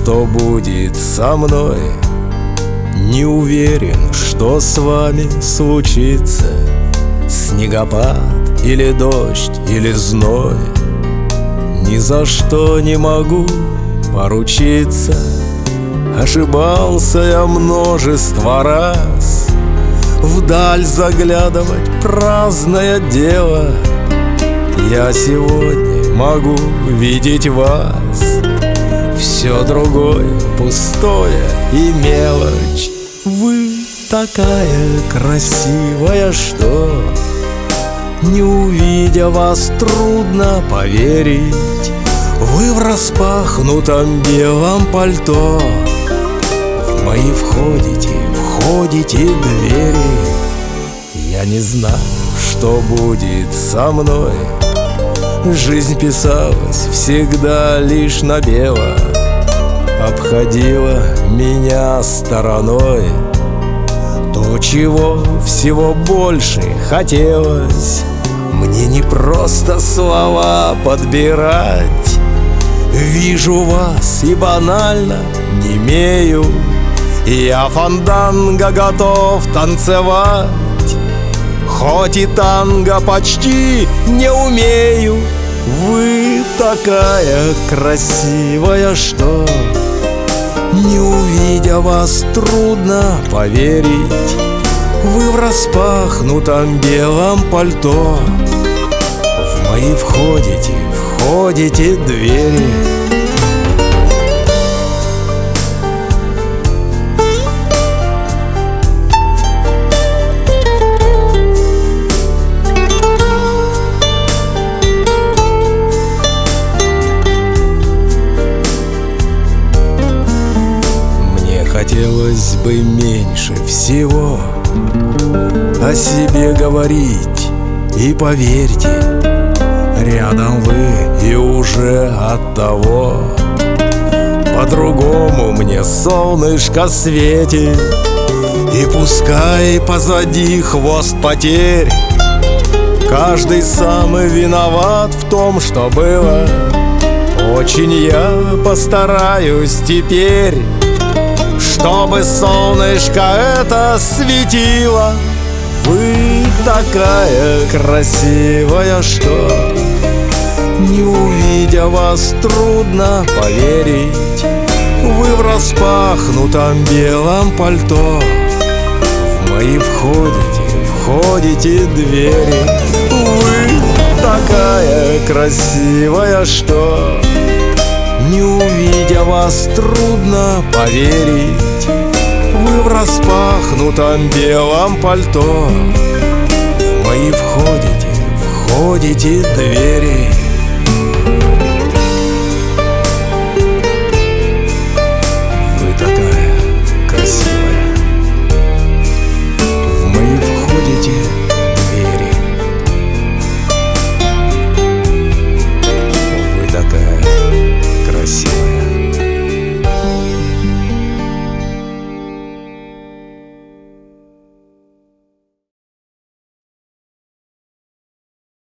что будет со мной. Не уверен, что с вами случится, снегопад или дождь или зной. Ни за что не могу поручиться. Ошибался я множество раз. Вдаль заглядывать праздное дело. Я сегодня могу видеть вас. Все другое пустое и мелочь. Вы такая красивая, что не увидя вас трудно поверить. Вы в распахнутом белом пальто. В мои входите двери. Я не знаю, что будет со мной. Жизнь писалась всегда лишь на бело, обходила меня стороной. То, чего всего больше хотелось, мне не просто слова подбирать. Вижу вас и банально немею. Я фанданго готов танцевать, хоть и танго почти не умею. Вы такая красивая, что не увидя вас трудно поверить. Вы в распахнутом белом пальто. В мои входите двери. Хотелось бы меньше всего о себе говорить. И поверьте, рядом вы и уже от того по-другому мне солнышко светит. И пускай позади хвост потерь, каждый сам и виноват в том, что было. Очень я постараюсь теперь, чтобы солнышко это светило. Вы такая красивая, что не увидя вас трудно поверить. Вы в распахнутом белом пальто. В мои входите двери. Вы такая красивая, что не увидя вас трудно поверить. Вы в распахнутом белом пальто. В мои входите двери.